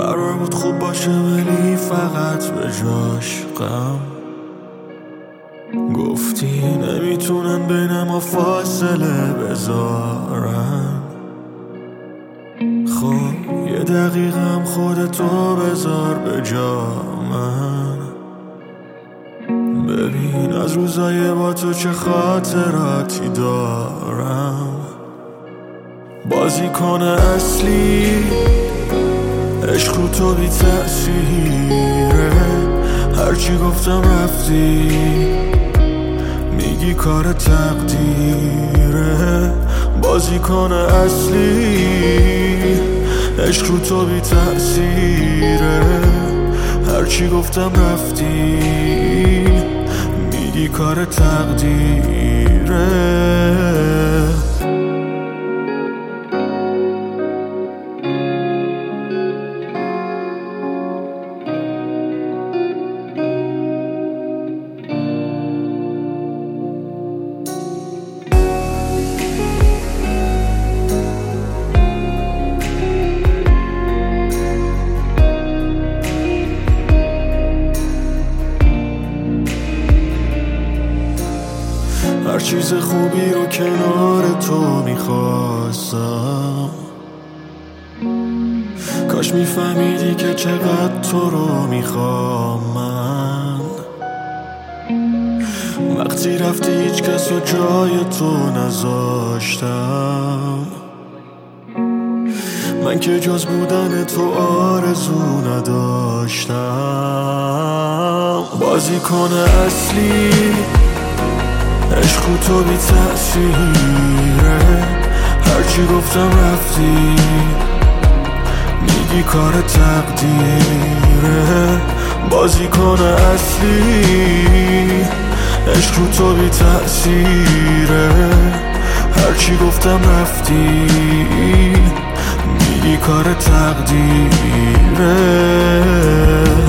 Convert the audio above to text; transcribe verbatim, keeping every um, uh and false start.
قرار بود خوب باشه ولی فقط به جاش غم. گفتی نمیتونن بین ما فاصله بذارن. خب یه دقیقم خودتو بذار به جا من. ببین از روزای با تو چه خاطراتی دارم. بازیکن اصلی عشق رو تو بی تأثیره. هرچی گفتم رفتی میگی کار تقدیره. بازیکن اصلی عشق رو تو بی تأثیره. هرچی گفتم رفتی میگی کار تقدیره. هر چیز خوبی رو کنار تو میخواستم. کاش میفهمیدی که چقدر تو رو میخوام من. وقتی رفتی هیچ کس رو جای تو نذاشتم. من که جز بودن تو آرزو نداشتم. بازیکن اصلی عشق رو تو بی تأثیره. هرچی گفتم رفتی میگی کار تقدیره. بازیکن اصلی عشق رو تو بی تأثیره. هرچی گفتم رفتی میگی کار تقدیره.